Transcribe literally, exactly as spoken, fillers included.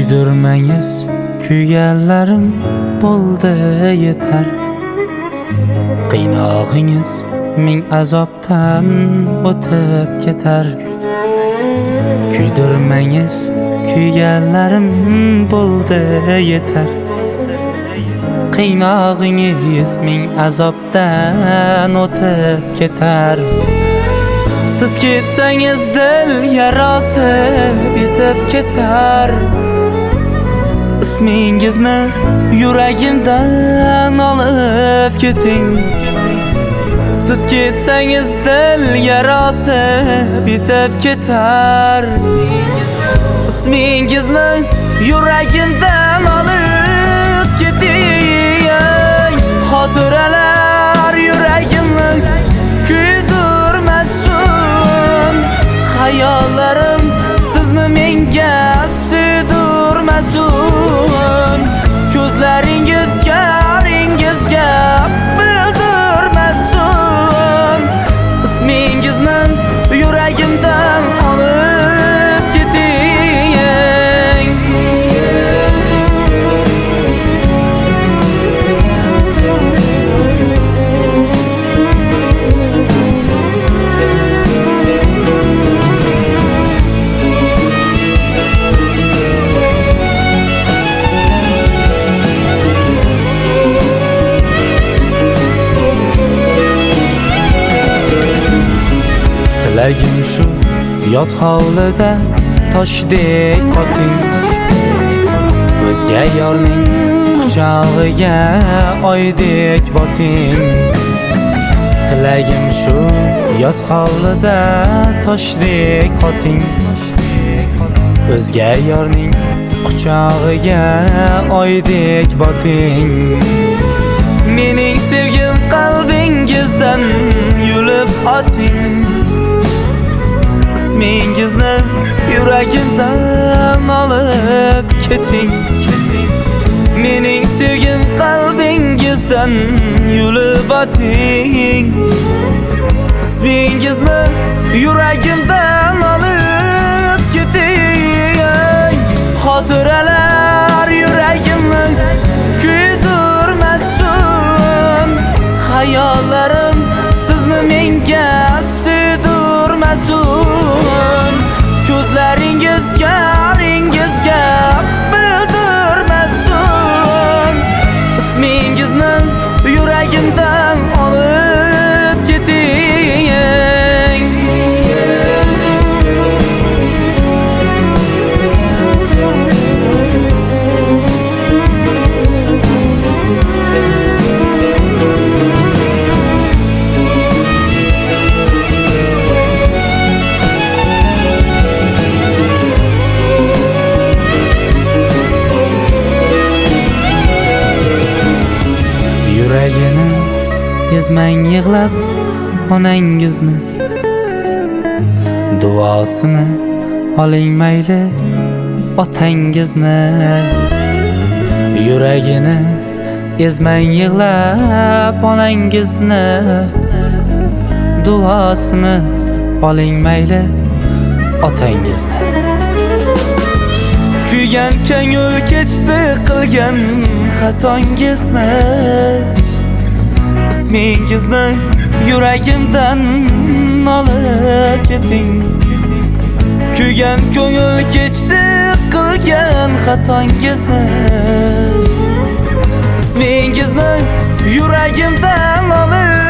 Kuydirmangiz kuyganlarim bo'ldi yetar. Qiynog'ingiz ming azobdan o'tib ketar. Kuydirmangiz kuyganlarim bo'ldi yetar. Qiynog'ingiz ming azobdan o'tib ketar. Siz ketsangiz dil yarasi bitib ketar. Ismingizni yuragimdan olib keting. Siz ketsangiz dil yarasi bitib ketar. Ismingizni yuragimdan olib keting. Xotiralar yuragimni kuydirmasin. Hayollarim sizni menga suydirmasin. Ko'zlaringizga, ringizga bildirmasin. Ismingizni yuragimdan olib keting. Tilagim shu yot hovlida toshdek qoting. O'zga yorning quchog'iga oydek boting. Tilagim shu yot hovlida toshdek qoting. O'zga yorning quchog'iga oydek boting. Mening sevgim qalbingizdan yulib oting. Ismingizni yuragimdan olib keting. Mening sevgim qalbingizdan yulib oting. Ismingizni yuragimdan olib keting. Xotiralar yuragimni kuydirmasin. Hayollarim sizni menga suydirmasin. Ko'zlaringizga, ringizga bildirmasin. Ismingizni yuragimdan olib keting. Yuragini ezmang yig'lab onangizni. Duosini oling mayli otangizni. Yuragini ezmang yig'lab onangizni. Duosini oling mayli otangizni. Kuygan ko'ngil kechdi qilgan xatongizni. Ismingizni yuragimdan olib keting. Kuygan ko'ngil kechdi qilgan xatongizni. Ismingizni yuragimdan olib